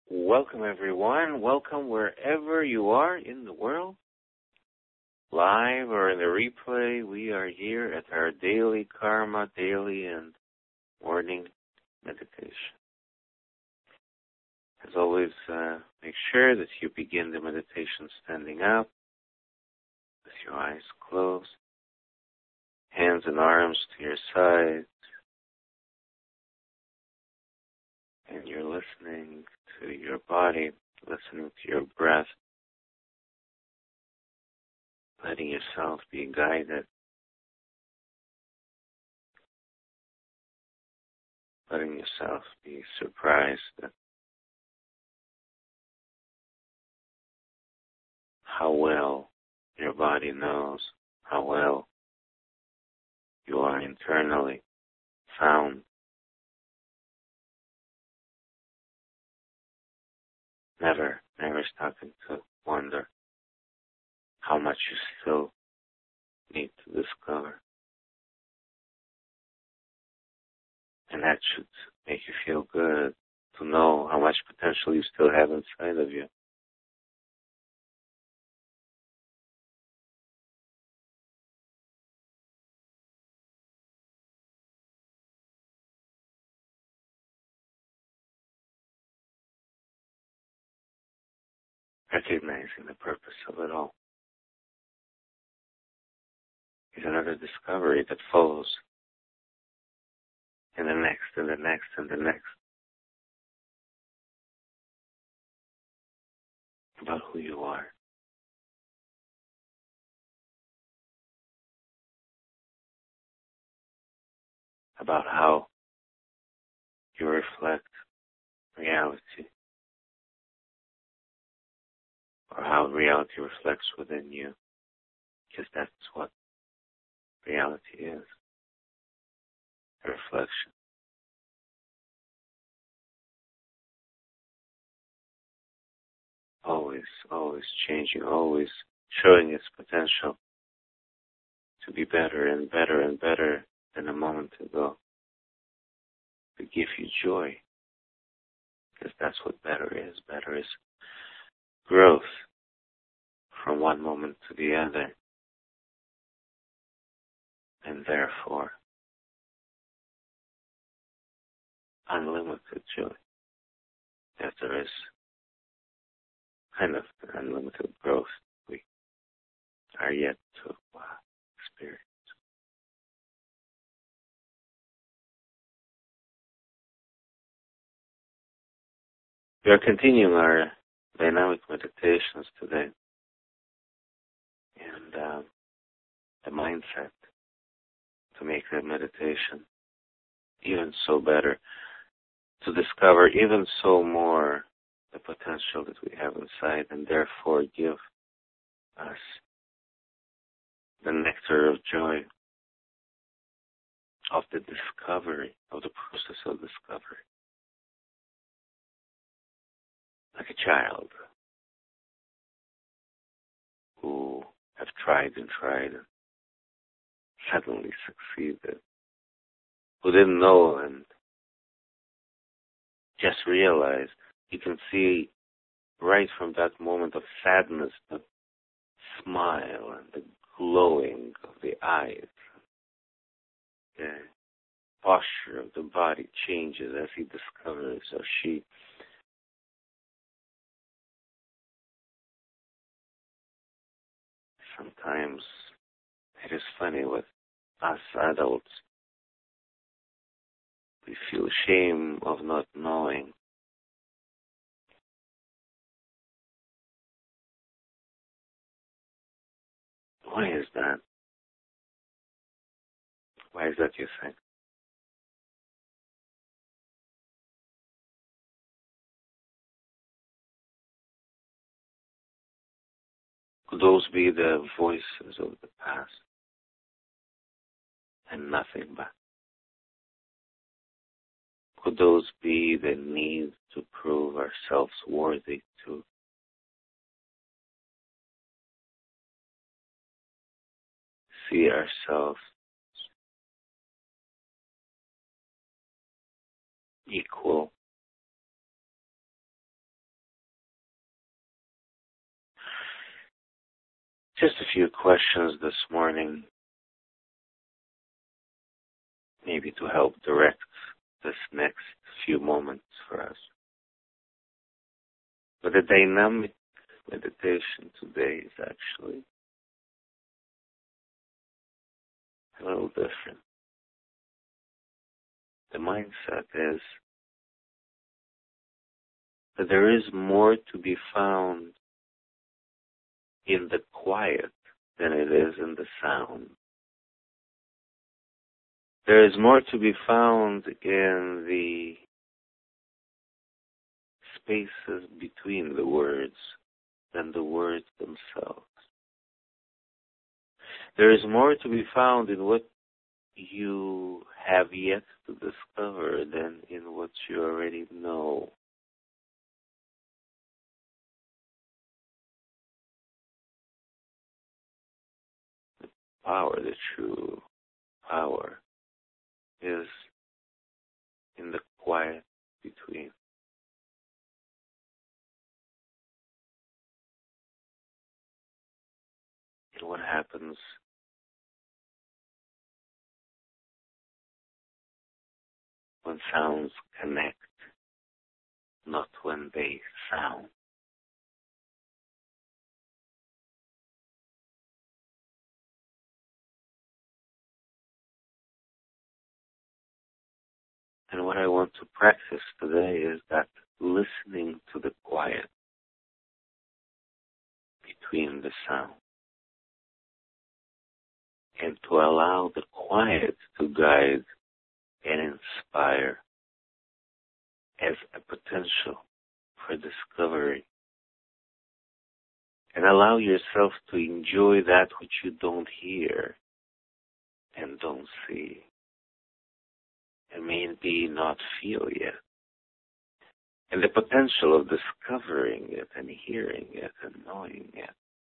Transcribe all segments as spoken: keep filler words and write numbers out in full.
Welcome, everyone. Welcome wherever you are in the world, live or in the replay. We are here at our daily karma, daily and morning meditation. As always, uh, make sure that you begin the meditation standing up with your eyes closed, hands and arms to your sides, and you're listening to your body, listening to your breath, letting yourself be guided, letting yourself be surprised at how well your body knows, how well you are internally sound. Never, never stopping to wonder how much you still need to discover. And that should make you feel good to know how much potential you still have inside of you. Recognizing the purpose of it all is another discovery that follows and the next and the next and the next about who you are. About how you reflect reality, or how reality reflects within you, because that's what reality is, a reflection. Always, always changing, always showing its potential to be better and better and better than a moment ago, to give you joy, because that's what better is. Better is growth from one moment to the other, and therefore unlimited joy, as there is kind of unlimited growth we are yet to uh, experience. We are continuing our dynamic meditations today, and uh, the mindset to make that meditation even so better, to discover even so more the potential that we have inside, and therefore give us the nectar of joy of the discovery, of the process of discovery. Like a child who have tried and tried and suddenly succeeded, who didn't know and just realized. You can see right from that moment of sadness the smile and the glowing of the eyes. The posture of the body changes as he discovers, or she. Sometimes it is funny with us adults. We feel shame of not knowing. Why is that? Why is that, you think? Could those be the voices of the past and nothing but? Could those be the need to prove ourselves worthy to see ourselves equal Just a few questions this morning, maybe to help direct this next few moments for us. But the dynamic meditation today is actually a little different. The mindset is that there is more to be found in the quiet than it is in the sound. There is more to be found in the spaces between the words than the words themselves. There is more to be found in what you have yet to discover than in what you already know. The power, the true power, is in the quiet between. And what happens when sounds connect, not when they sound. And what I want to practice today is that listening to the quiet between the sound, and to allow the quiet to guide and inspire as a potential for discovery. And allow yourself to enjoy that which you don't hear and don't see, and maybe not feel yet. And the potential of discovering it and hearing it and knowing it.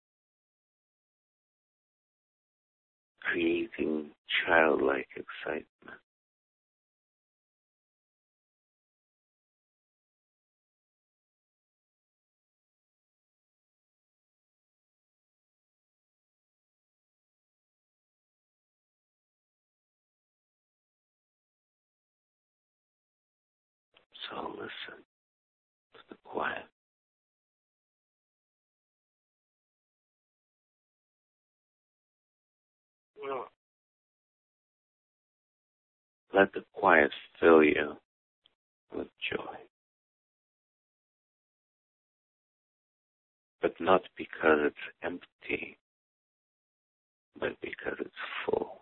Creating childlike excitement. So listen to the quiet. Let the quiet fill you with joy. But not because it's empty, but because it's full.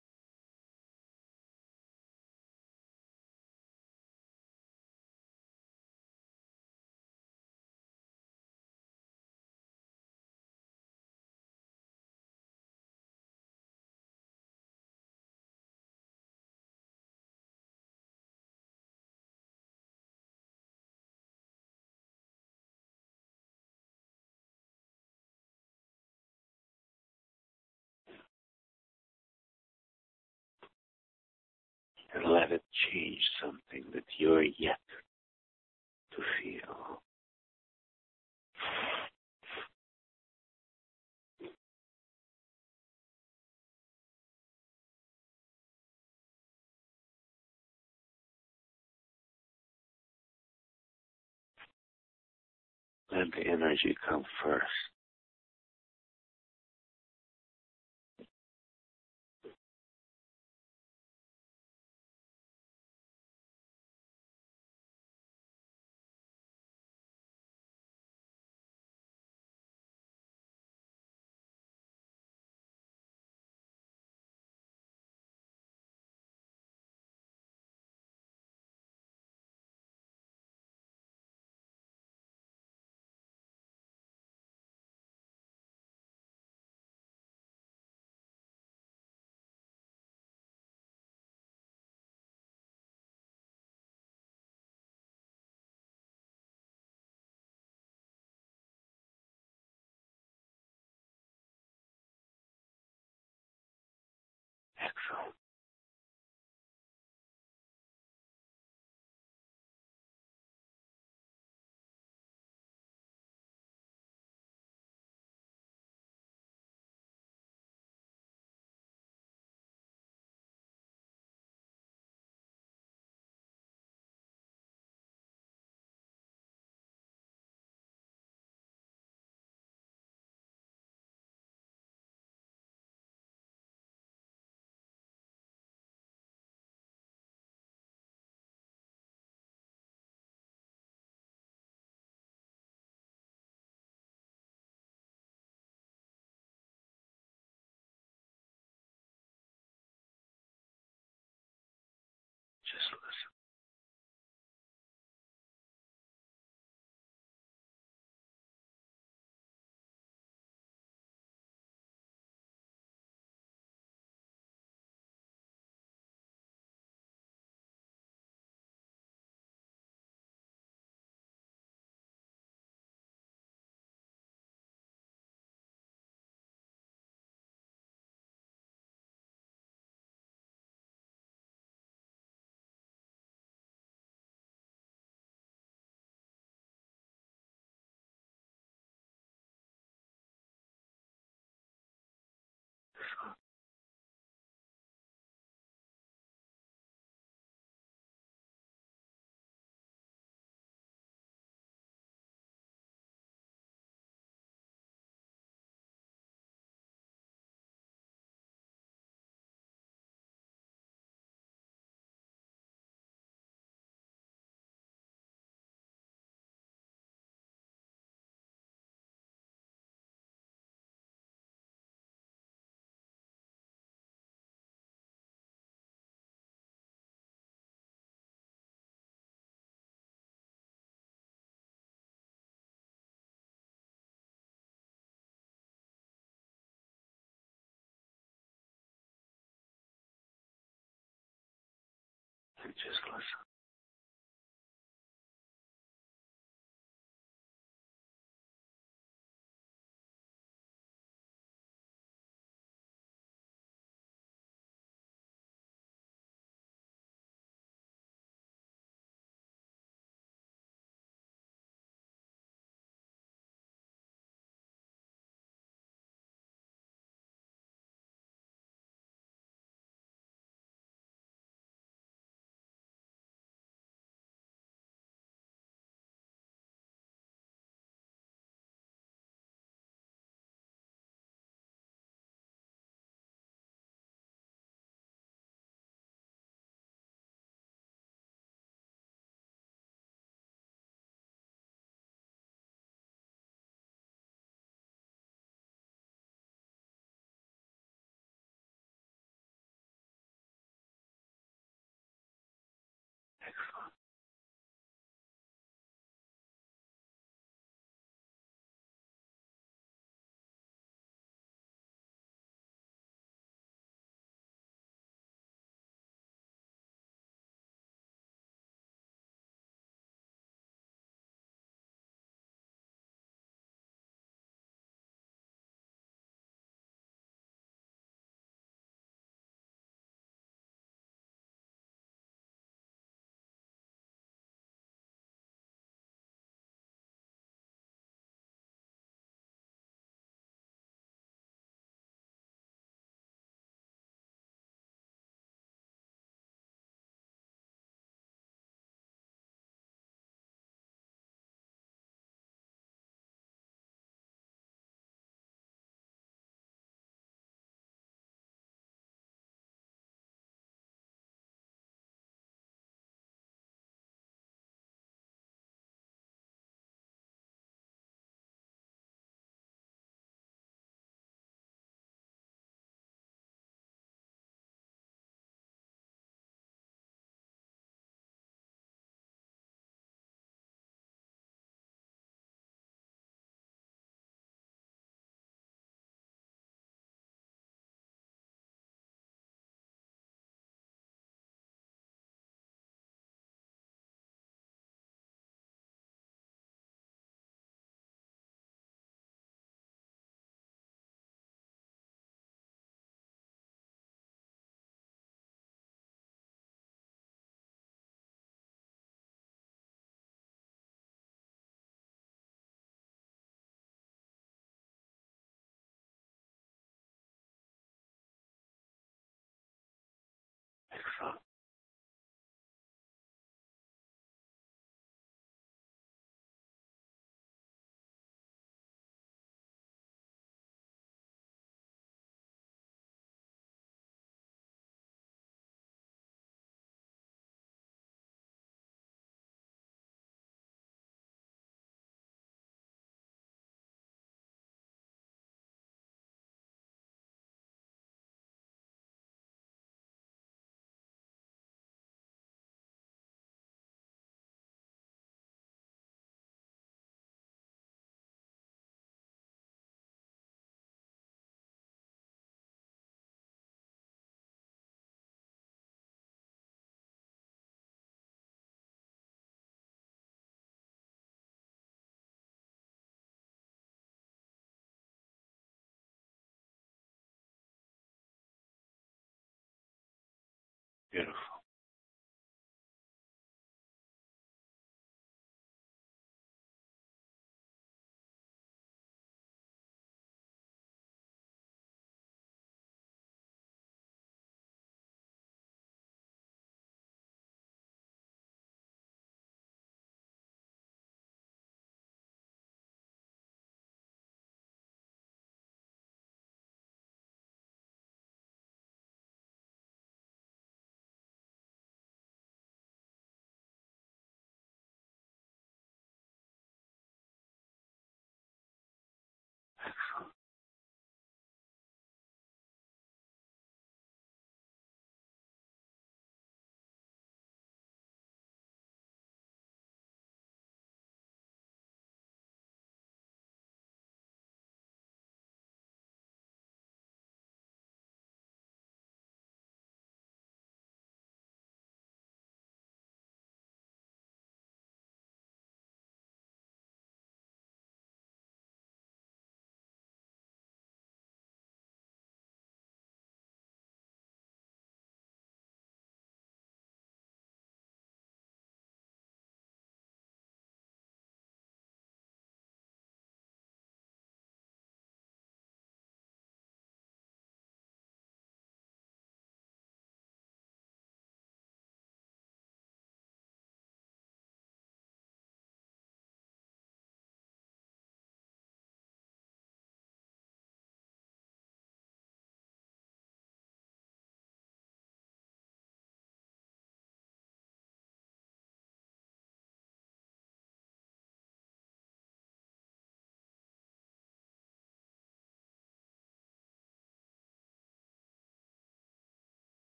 And let it change something that you're yet to feel. Let the energy come first. listen. And just listen.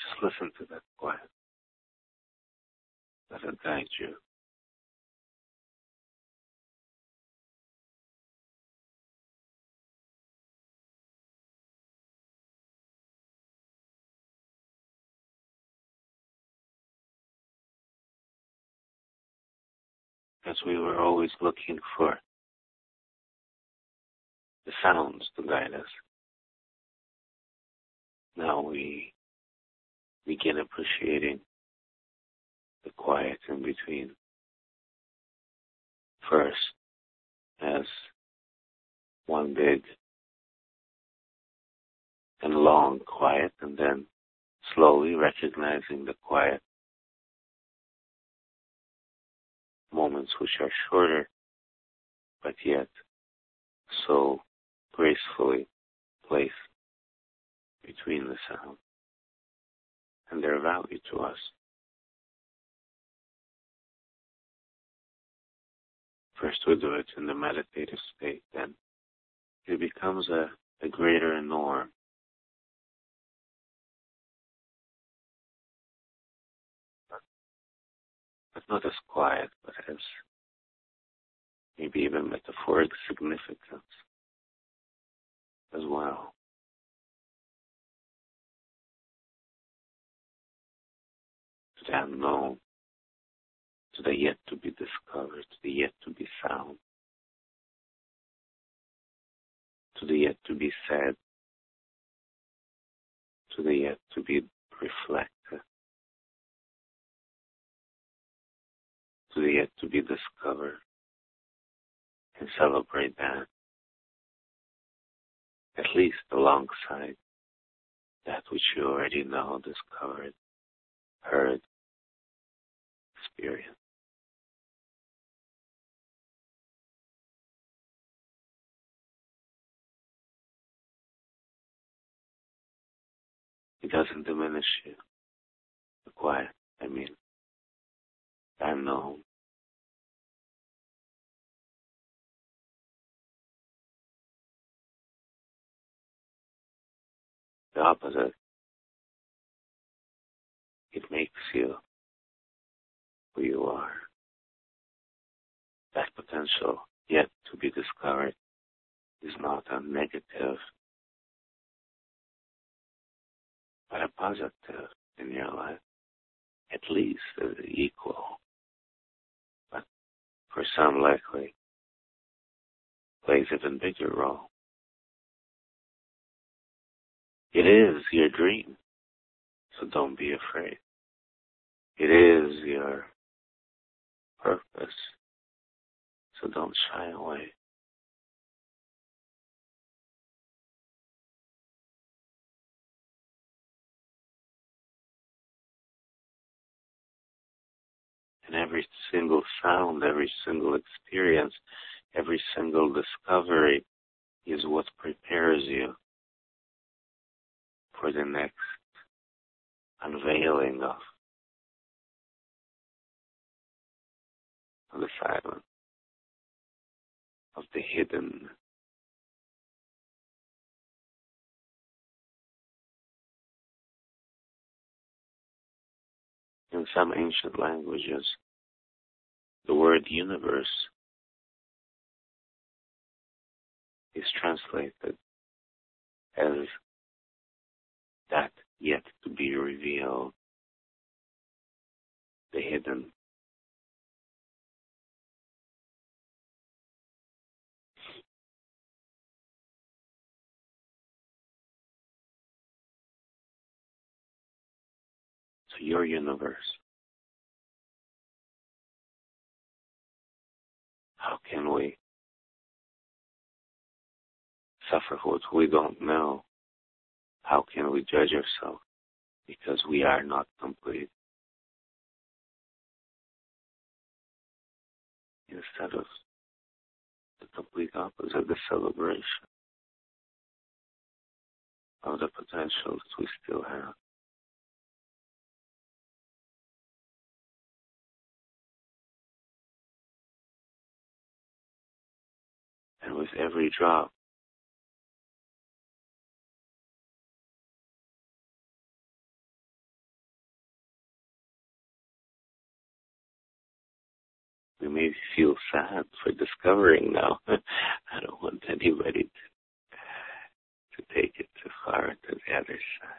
Just listen to that quiet. Let it guide you. As we were always looking for the sounds to guide us, now we begin appreciating the quiet in between. First, as one big and long quiet, and then slowly recognizing the quiet moments which are shorter, but yet so gracefully placed between the sound and their value to us. First we do it in the meditative state, then it becomes a, a greater norm. But not as quiet, but as maybe even metaphoric significance as well. To the unknown, to the yet to be discovered, to the yet to be found, to the yet to be said, to the yet to be reflected, to the yet to be discovered, and celebrate that, at least alongside that which you already know, discovered, heard, experienced. It doesn't diminish you. The quiet, I mean, the unknown. The opposite. It makes you who you are. That potential yet to be discovered is not a negative, but a positive in your life. At least as equal. But for some likely plays an even bigger role. It is your dream, so don't be afraid. It is your purpose, so don't shy away. And every single sound, every single experience, every single discovery is what prepares you for the next unveiling of, of the silence, of the hidden. In some ancient languages, the word universe is translated as that yet to be revealed, the hidden. So your universe, how can we suffer what we don't know? How can we judge ourselves? Because we are not complete. Instead of the complete opposite, the celebration of the potential that we still have. And with every drop, maybe feel sad for discovering now. I don't want anybody to, to take it too far to the other side.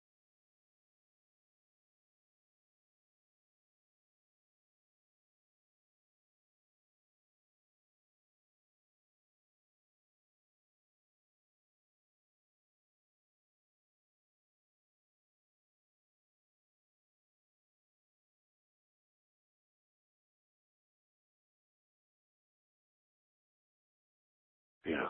Beautiful.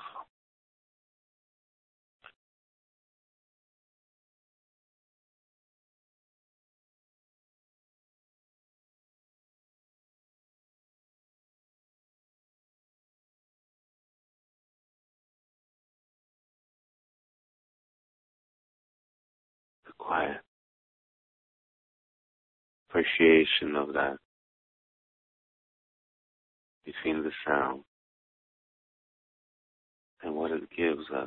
The quiet appreciation of that between the sound and what it gives us,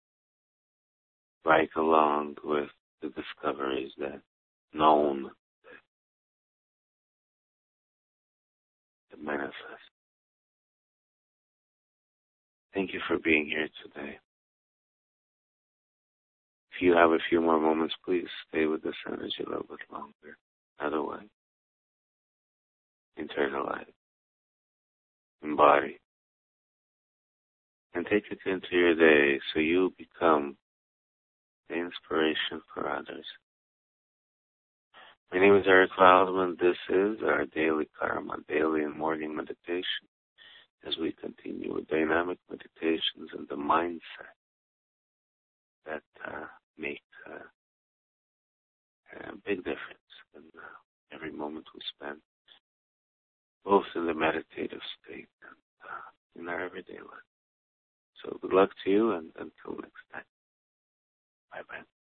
right along with the discoveries that known, that manifest. Thank you for being here today. If you have a few more moments, please stay with this energy a little bit longer. Otherwise, internalize, embody, and take it into your day so you become the inspiration for others. My name is Eric Wildman. This is our daily karma, daily and morning meditation, as we continue with dynamic meditations and the mindset that uh, make uh, a big difference in uh, every moment we spend, both in the meditative state and uh, in our everyday life. So good luck to you, and until next time. Bye-bye.